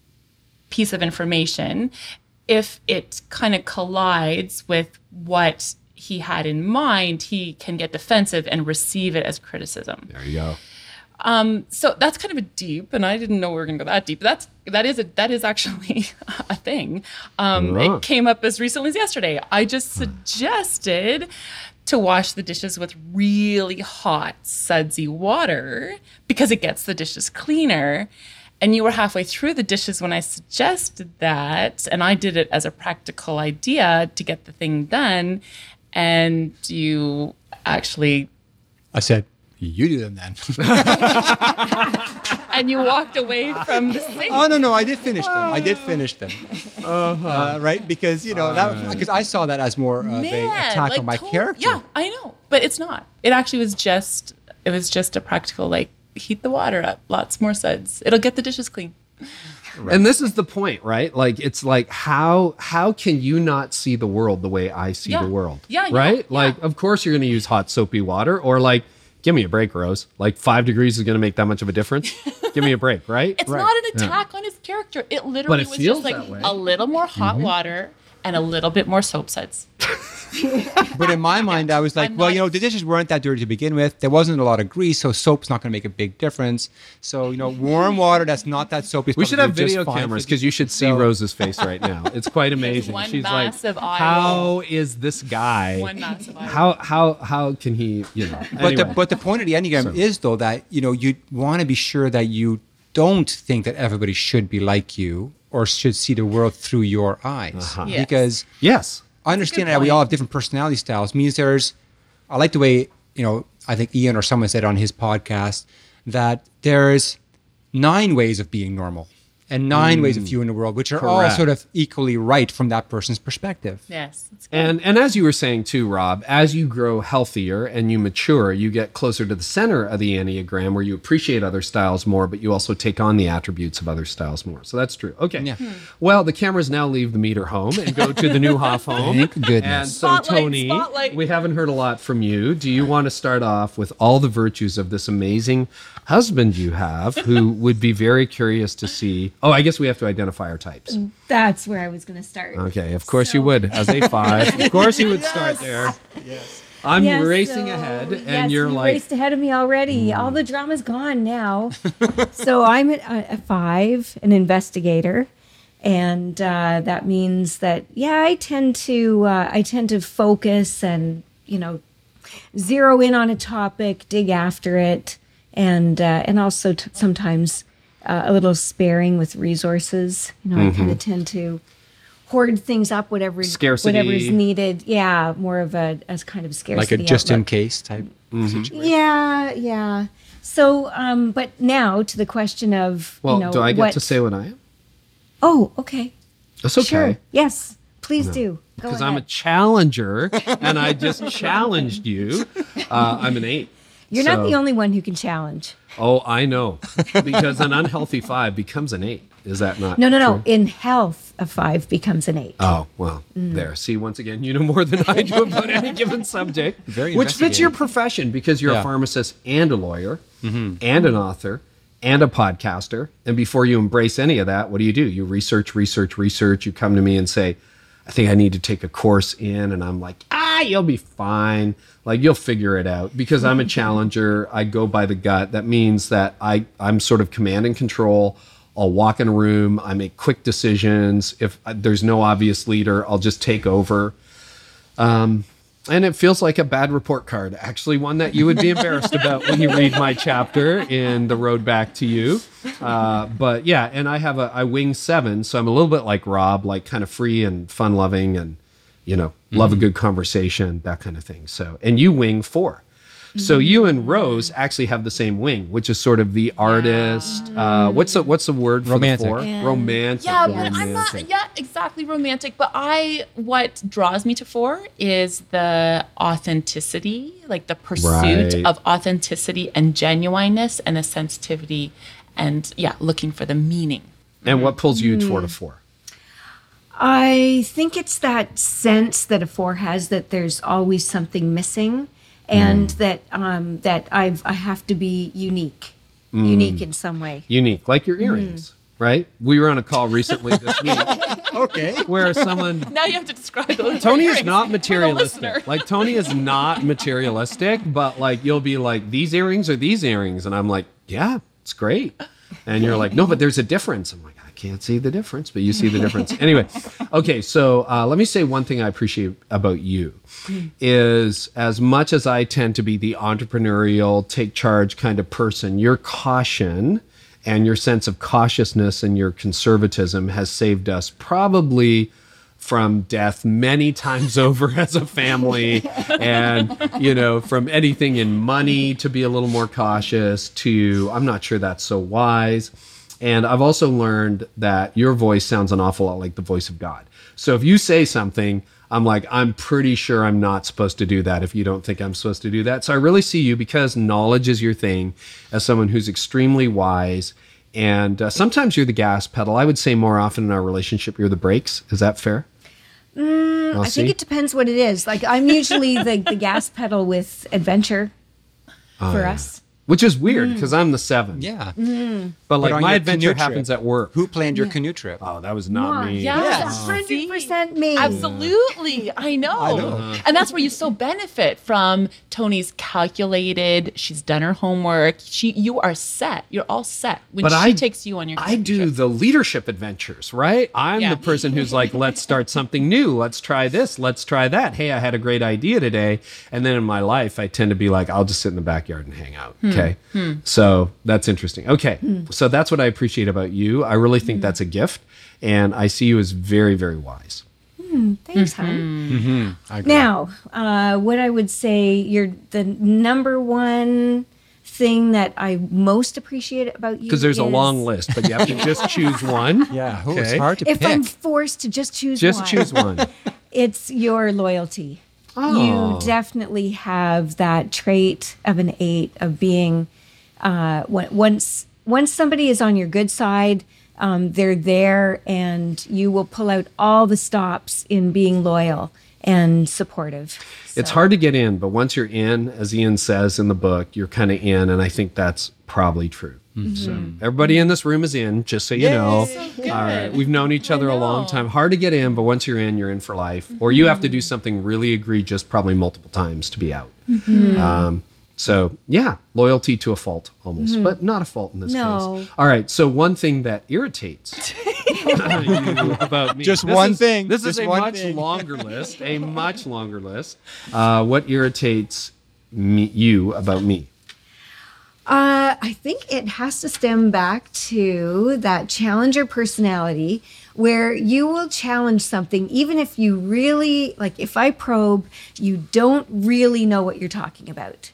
piece of information, if it kind of collides with what he had in mind, he can get defensive and receive it as criticism. There you go. Um, so that's kind of a deep, and I didn't know we were going to go that deep. But that's that is a that is actually a thing. Um, Right. It came up as recently as yesterday. I just suggested to wash the dishes with really hot, sudsy water because it gets the dishes cleaner. And you were halfway through the dishes when I suggested that, and I did it as a practical idea to get the thing done. And you actually, I said, you do them then. and you walked away from the sink. Oh, no, no, I did finish them. I did finish them. Uh-huh. Uh, right? Because, you know, that because I saw that as more of a attack like, on my to- character. Yeah, I know. But it's not. It actually was just, it was just a practical, like, heat the water up, lots more suds. It'll get the dishes clean. Right. And this is the point, right? Like, it's like, how how can you not see the world the way I see Yeah. the world? Yeah, yeah, right? yeah. Like, of course you're going to use hot soapy water, or like, give me a break, Rose. Like, five degrees is going to make that much of a difference. Give me a break, right? It's right. not an attack on his character. It literally it was feels just like that way. a little more hot water and a little bit more soap suds. But in my mind, I was like, I'm well, not- you know, the dishes weren't that dirty to begin with. There wasn't a lot of grease, so soap's not going to make a big difference. So, you know, warm water that's not that soapy is We should probably have just video fine cameras for- because you should see So- Rose's face right now. It's quite amazing. one She's like, massive eye how roll. is this guy? One massive eye How how how can he? You know. But Anyway. the but the point of the Enneagram So- is though that you know you want to be sure that you don't think that everybody should be like you or should see the world through your eyes Uh-huh. Yes. because yes. understanding good that we all point. have different personality styles means there's I like the way you know I think Ian or someone said on his podcast that there's nine ways of being normal and nine ways of viewing the world, which are all Correct. sort of equally right from that person's perspective. Yes. It's good. And and as you were saying too, Rob, as you grow healthier and you mature, you get closer to the center of the Enneagram where you appreciate other styles more, but you also take on the attributes of other styles more. So that's true. Okay. Yeah. Well, the cameras now leave the meter home and go to the Newhoff home. Thank goodness. And so, Spotlight, Tony, spotlight. we haven't heard a lot from you. Do you want to start off with all the virtues of this amazing husband you have who would be very curious to see? Oh, I guess we have to identify our types. That's where I was going to start. Okay, of course you So- would. As a five, of course you would start there. Yes. I'm Yes, racing so- ahead, and yes, you're you like, raced ahead of me already. All the drama's gone now. So I'm a, a five, an investigator, and uh, that means that yeah, I tend to uh, I tend to focus and you know zero in on a topic, dig after it, and uh, and also t- sometimes uh, a little sparing with resources. You know, I kind of tend to hoard things up, whatever Scarcity. whatever is needed. Yeah, more of a as kind of scarcity. Like a just in outlook. case type situation. Yeah, yeah. So, um, but now to the question of well, you know, do I get what, to say what I am? Oh, okay. That's okay. Sure. Yes. Please do. Go Because I'm a ahead. challenger, and I just challenged you. Uh, I'm an eight. You're not So- the only one who can challenge. Oh, I know. Because an unhealthy five becomes an eight. Is that not No, no, no. true? In health, a five becomes an eight. Oh, well, Mm. there. See, once again, you know more than I do about any given subject. Very Which fits your investigative. profession because you're Yeah. a pharmacist and a lawyer and an author and a podcaster. And before you embrace any of that, what do you do? You research, research, research. You come to me and say, I think I need to take a course in. And I'm like, ah, you'll be fine. Like, you'll figure it out. Because I'm a challenger. I go by the gut. That means that I, I'm sort of command and control. I'll walk in a room. I make quick decisions. If there's no obvious leader, I'll just take over. Um, and it feels like a bad report card, actually one that you would be embarrassed about when you read my chapter in The Road Back to You. Uh, but yeah, and I have a, I wing seven, so I'm a little bit like Rob, like kind of free and fun loving and, you know, love a good conversation, that kind of thing. So, and you wing four. So you and Rose actually have the same wing, which is sort of the artist. Uh, what's the what's the word for Romantic. the four? Yeah. Romantic. Yeah, Yes. but I'm not. romantic. Yeah, exactly romantic. But I, what draws me to four is the authenticity, like the pursuit Right. of authenticity and genuineness, and the sensitivity, and yeah, looking for the meaning. And what pulls you toward a four? I think it's that sense that a four has that there's always something missing, and that um, that I've I have to be unique, unique in some way. Unique, like your earrings, right? We were on a call recently this week. Okay. Where someone Now you have to describe those. Tony is earrings not for the materialistic. listener. Like Tony is not materialistic, but like you'll be like, these earrings are these earrings, and I'm like, yeah, it's great. And you're like, no, but there's a difference. I'm like, I can't see the difference, but you see the difference. Anyway, okay, so uh, let me say one thing I appreciate about you is as much as I tend to be the entrepreneurial, take charge kind of person, your caution and your sense of cautiousness and your conservatism has saved us probably from death many times over as a family, and you know, from anything in money to be a little more cautious to I'm not sure that's so wise. And I've also learned that your voice sounds an awful lot like the voice of God. So if you say something, I'm like, I'm pretty sure I'm not supposed to do that if you don't think I'm supposed to do that. So I really see you, because knowledge is your thing, as someone who's extremely wise. And uh, sometimes you're the gas pedal. I would say more often in our relationship, you're the brakes. Is that fair? Mm, I see. think it depends what it is. Like I'm usually the, the gas pedal with adventure for yeah. us. Which is weird because I'm the seven. Yeah. But like on my your adventure canoe trip, happens at work. Who planned your canoe trip? Oh, that was not me. Yeah. Yes, one hundred percent me. Absolutely. I know. I know. And that's where you so benefit from Tony's calculated, she's done her homework. She you are set. You're all set when But she I takes you on your I do trip. the leadership adventures, right? I'm Yeah. the person who's like, let's start something new. Let's try this. Let's try that. Hey, I had a great idea today. And then in my life, I tend to be like, I'll just sit in the backyard and hang out. Okay. So that's interesting. Okay. So that's what I appreciate about you. I really think that's a gift. And I see you as very, very wise. Thanks, hon. Mm-hmm. I agree. Now, uh, what I would say, you're the number one thing that I most appreciate about you. Because there's a is- long list, but you have to just choose one. Yeah. Oh, it's Okay. hard to If pick. I'm forced to just choose Just one, choose one. it's your loyalty. Oh. You definitely have that trait of an eight of being uh, when- once once somebody is on your good side, um, they're there, and you will pull out all the stops in being loyal and supportive. It's So- hard to get in, but once you're in, as Ian says in the book, you're kind of in, and I think that's probably true. So everybody in this room is in, just so you know. good. All right, we've known each other a long know. time. Hard to get in, but once you're in, you're in for life. Or you have to do something really egregious, probably multiple times to be out. Um, so yeah, loyalty to a fault almost, but not a fault in this No. case. All right, so one thing that irritates you about me. Just This one is- thing, This just is a one much thing. longer list. A much longer list. Uh, what irritates me, you about me? Uh, I think it has to stem back to that challenger personality where you will challenge something, even if you really, like if I probe, you don't really know what you're talking about.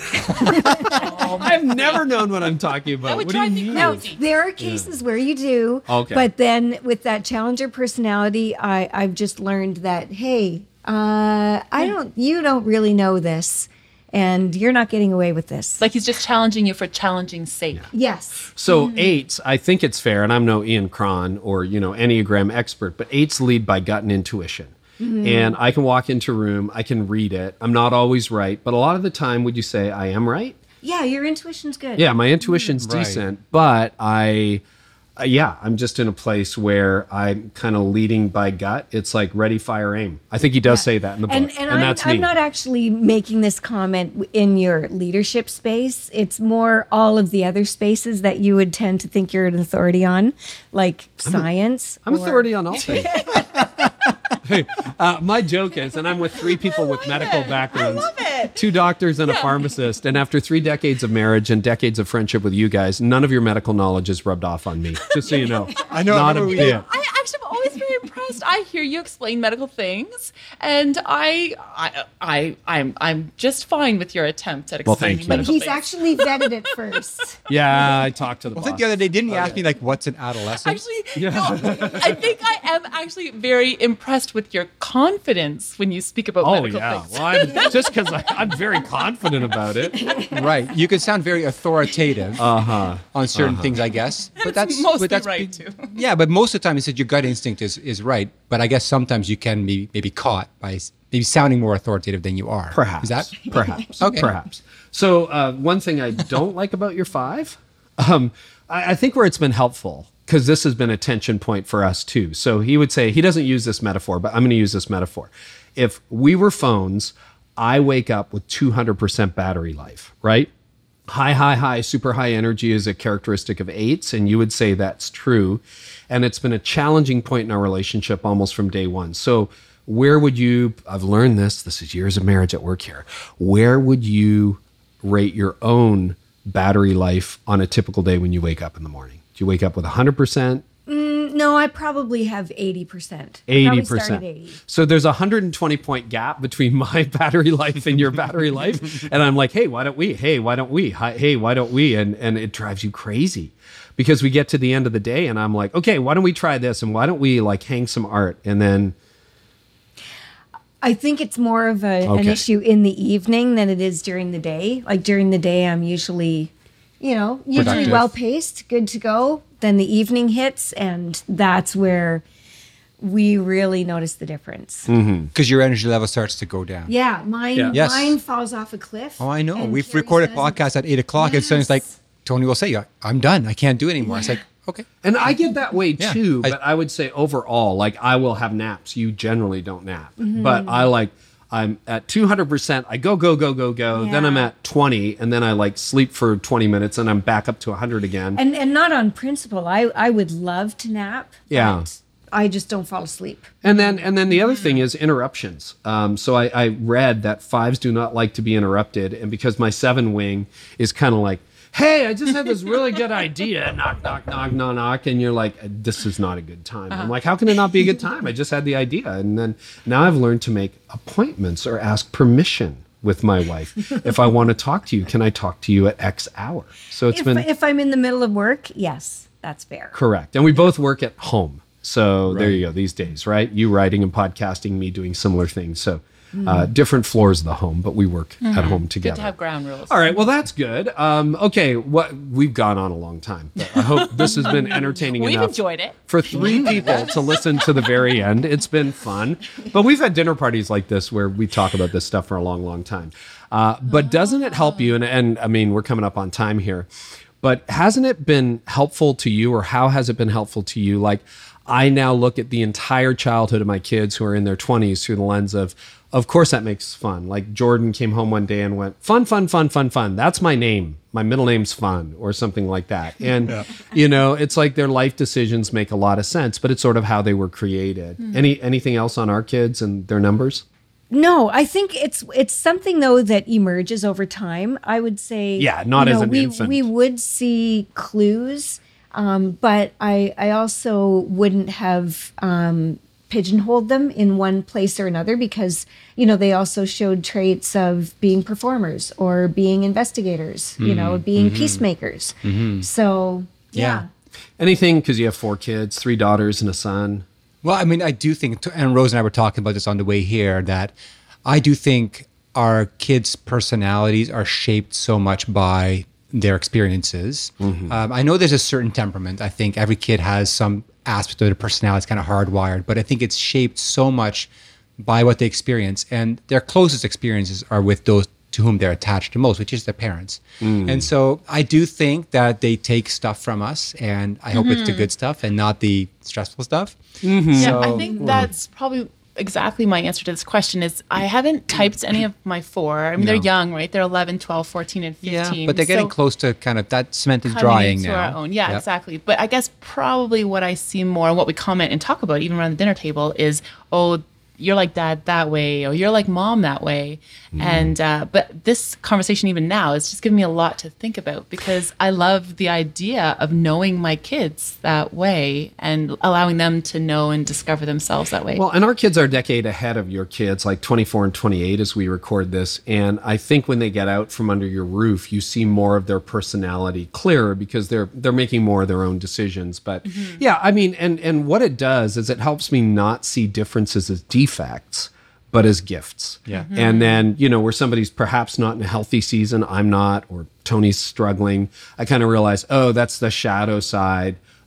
I've never known what I'm talking about. That would What do drive you me mean? Now, crazy. there are cases where you do, Okay. but then with that challenger personality, I, I've just learned that, hey, uh, I don't, you don't really know this, and you're not getting away with this. Like he's just challenging you for challenging's sake. Yes. So eights, I think it's fair, and I'm no Ian Cron or you know Enneagram expert, but eights lead by gut and intuition. And I can walk into a room, I can read it. I'm not always right, but a lot of the time, would you say I am right? Yeah, your intuition's good. Yeah, my intuition's Right. decent, but I, uh, yeah, I'm just in a place where I'm kind of leading by gut. It's like ready, fire, aim. I think he does say that in the book, And, and, and, I'm, that's me. I'm not actually making this comment w- in your leadership space. It's more all of the other spaces that you would tend to think you're an authority on, like science. I'm or- authority on all things. Hey, uh, my joke is, and I'm with three people with medical backgrounds, two doctors and a pharmacist, and after three decades of marriage and decades of friendship with you guys, none of your medical knowledge is rubbed off on me. Just so you know, I know, I not a remember we- bit. I actually am always very impressed. I hear you explain medical things, and I, I, I, I'm, I'm just fine with your attempt at Well, thank explaining you. But medical he's things. actually vetted it first. Yeah, I talked to the I boss. think the other day, didn't you ask me like, what's an adolescent? Actually, no, I think I am actually very impressed with your confidence when you speak about Oh medical yeah, things. well, I'm, just because I'm very confident about it. Right. You can sound very authoritative Uh huh. on certain things, I guess. But it's that's mostly but that's right, too. Yeah, but most of the time, it's that your gut instinct is is right. But I guess sometimes you can be maybe caught by s- maybe sounding more authoritative than you are. Perhaps. Is that perhaps? Okay. Perhaps. So uh, one thing I don't like about your five, um, I, I think where it's been helpful because this has been a tension point for us too. So he would say, he doesn't use this metaphor, but I'm going to use this metaphor. If we were phones, I wake up with two hundred percent battery life, right? High, high, high, super high energy is a characteristic of eights, and you would say that's true. And it's been a challenging point in our relationship almost from day one. So where would you, I've learned this, this is years of marriage at work here, where would you rate your own battery life on a typical day when you wake up in the morning? Do you wake up with one hundred percent? Mm, no, I probably have eighty percent. eighty percent. eighty. So there's a one hundred twenty point gap between my battery life and your battery life. And I'm like, hey, why don't we? Hey, why don't we? Hi- Hey, why don't we? And and it drives you crazy because we get to the end of the day and I'm like, okay, why don't we try this? And why don't we like hang some art? And then I think it's more of a, an Okay. issue in the evening than it is during the day. Like during the day, I'm usually, you know, usually Productive. well paced, good to go. Then the evening hits, and that's where we really notice the difference. Because your energy level starts to go down. Yeah, mine, Yeah. Yes. mine falls off a cliff. Oh, I know. and We've Carrie's recorded doesn't. podcasts at eight o'clock, and suddenly it's like, Yes. Tony will say, I'm done. I can't do it anymore. It's like, okay. And I get that way Yeah. too, I- but I would say overall, like I will have naps. You generally don't nap, Mm-hmm. but I like, I'm at two hundred percent. I go, go, go, go, go. Then I'm Yeah. at twenty and then I like sleep for twenty minutes and I'm back up to one hundred again. And and not on principle. I I would love to nap. Yeah. But I just don't fall asleep. And then, and then the other thing is interruptions. Um, so I, I read that fives do not like to be interrupted, and because my seven wing is kind of like, "Hey, I just had this really good idea," knock, knock, knock, knock, knock, and you're like, "This is not a good time." I'm like, "How can it not be a good time? I just had the idea." And then now I've learned to make appointments or ask permission with my wife. If I want to talk to you, can I talk to you at X hour? So it's If been if I'm in the middle of work, yes, that's fair. correct, and we both work at home. So there you go. These days, right? You writing and podcasting, me doing similar things. So uh, different floors of the home, but we work at home Good together. to have ground rules. All right. Well, that's good. Um, okay. What we've gone on a long time. But I hope this has been entertaining We've enough enjoyed it. for three people to listen to the very end. It's been fun, but we've had dinner parties like this where we talk about this stuff for a long, long time. Uh, but doesn't it help you? And, and I mean, we're coming up on time here, but hasn't it been helpful to you, or how has it been helpful to you? Like, I now look at the entire childhood of my kids who are in their twenties through the lens of, of course, that makes fun. Like Jordan came home one day and went, fun, fun, fun, fun, fun. That's my name. My middle name's Fun, or something like that. And, you know, it's like their life decisions make a lot of sense, but it's sort of how they were created. Any Anything else on our kids and their numbers? No, I think it's it's something though that emerges over time. I would say, Yeah, not you as know, an we, infant. We would see clues, um, but I I also wouldn't have um, pigeonholed them in one place or another, because you know they also showed traits of being performers or being investigators, you know, being peacemakers. So yeah. Anything, because you have four kids, three daughters and a son. Well, I mean, I do think, and Rose and I were talking about this on the way here, that I do think our kids' personalities are shaped so much by their experiences. Um, I know there's a certain temperament. I think every kid has some aspect of their personality that's kind of hardwired, but I think it's shaped so much by what they experience, and their closest experiences are with those to whom they're attached the most, which is their parents. And so I do think that they take stuff from us, and I hope it's the good stuff and not the stressful stuff. Yeah, I think that's probably exactly my answer to this question is I haven't typed any of my four. I mean, they're young, right? They're eleven, twelve, fourteen, and fifteen. Yeah, but they're getting So close to kind of that cement is coming drying into now. our own. Yeah, Yep. exactly. But I guess probably what I see more, and what we comment and talk about even around the dinner table is, oh, you're like dad that way, or you're like mom that way. And uh, but this conversation even now is just giving me a lot to think about, because I love the idea of knowing my kids that way and allowing them to know and discover themselves that way. Well, and our kids are a decade ahead of your kids, like twenty-four and twenty-eight as we record this. And I think when they get out from under your roof, you see more of their personality clearer, because they're they're making more of their own decisions. But yeah, I mean, and and what it does is it helps me not see differences as defects, but as gifts. Yeah. And then, you know, where somebody's perhaps not in a healthy season, I'm not, or Tony's struggling, I kind of realize, oh, that's the shadow side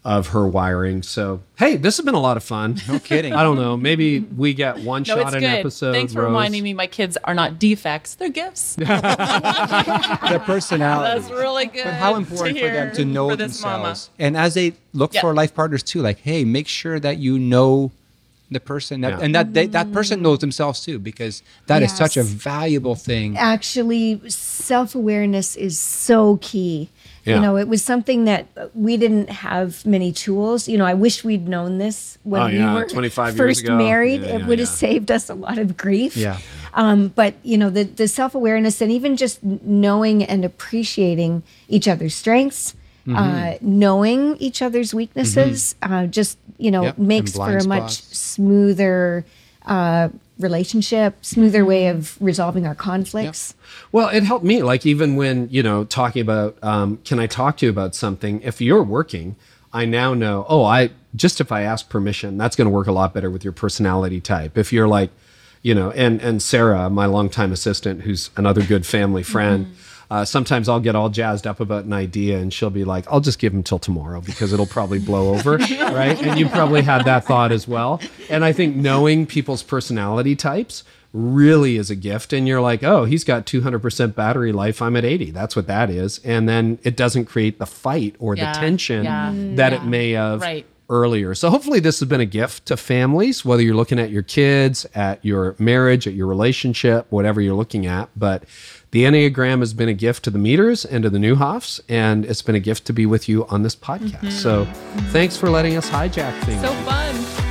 of her wiring. So, hey, this has been a lot of fun. No kidding. I don't know. Maybe we get one No, shot it's an good. episode. Thanks for Rose. reminding me my kids are not defects. They're gifts. Their personality. That's really good. But how important to for them hear to know for this mama. themselves. And as they look Yeah. for life partners too, like, hey, make sure that you know the person that, Yeah. and that they, that person knows themselves too, because that is such a Yes. valuable thing. Actually, self-awareness is so key. Yeah. You know, it was something that we didn't have many tools. You know, I wish we'd known this when Oh, yeah, we were twenty-five years first ago. married. Yeah, it yeah, would have yeah. saved us a lot of grief. Yeah. Um, but you know, the the self-awareness and even just knowing and appreciating each other's strengths, Mm-hmm. uh, knowing each other's weaknesses, uh, just you know, Yep, makes and for blind a much spots. smoother uh, relationship, smoother way of resolving our conflicts. Well, it helped me. Like even when, you know, talking about, um, can I talk to you about something? If you're working, I now know, oh, I just if I ask permission, that's going to work a lot better with your personality type. If you're like, you know, and and Sarah, my longtime assistant, who's another good family friend, uh, sometimes I'll get all jazzed up about an idea and she'll be like, I'll just give him till tomorrow because it'll probably blow over, right? And you probably had that thought as well. And I think knowing people's personality types really is a gift. And you're like, oh, he's got two hundred percent battery life. I'm at eighty. That's what that is. And then it doesn't create the fight or Yeah, the tension yeah, that yeah. it may have Right. earlier. So hopefully this has been a gift to families, whether you're looking at your kids, at your marriage, at your relationship, whatever you're looking at. But the Enneagram has been a gift to the Meters and to the Newhoffs, and it's been a gift to be with you on this podcast. So thanks for letting us hijack things. So fun.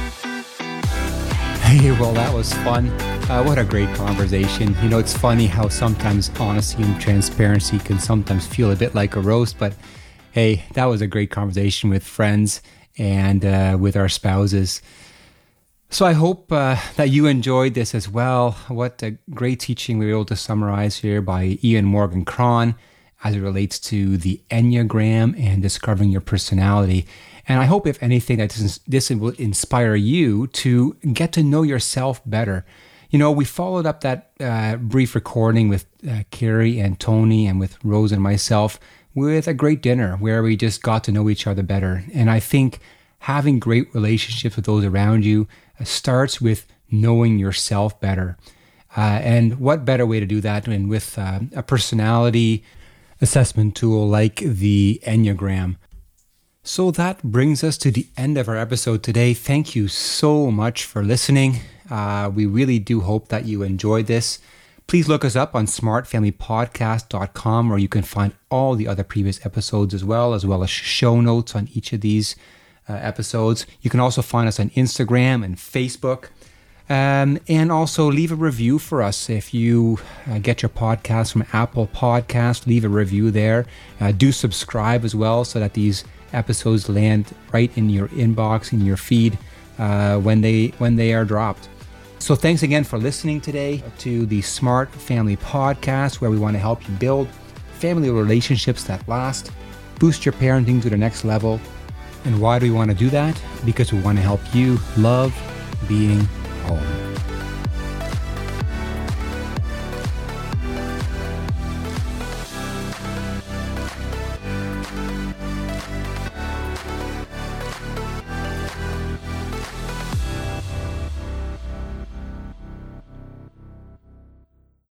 Hey, well, that was fun. Uh, what a great conversation. You know, it's funny how sometimes honesty and transparency can sometimes feel a bit like a roast, but hey, that was a great conversation with friends and uh, with our spouses. So I hope uh, that you enjoyed this as well. What a great teaching we were able to summarize here by Ian Morgan Cron as it relates to the Enneagram and discovering your personality. And I hope, if anything, that this, this will inspire you to get to know yourself better. You know, we followed up that uh, brief recording with uh, Carrie and Tony and with Rose and myself with a great dinner where we just got to know each other better. And I think having great relationships with those around you uh, starts with knowing yourself better. Uh, and what better way to do that than with uh, a personality assessment tool like the Enneagram. So that brings us to the end of our episode today. Thank you so much for listening. Uh, we really do hope that you enjoyed this. Please look us up on smart family podcast dot com, where you can find all the other previous episodes as well, as well as show notes on each of these uh, episodes. You can also find us on Instagram and Facebook. Um, and also leave a review for us. If you uh, get your podcast from Apple Podcast, leave a review there. Uh, do subscribe as well so that these episodes land right in your inbox, in your feed uh, when they when they are dropped. So thanks again for listening today to the Smart Family Podcast, where we want to help you build family relationships that last, boost your parenting to the next level. And why do we want to do that? Because we want to help you love being home.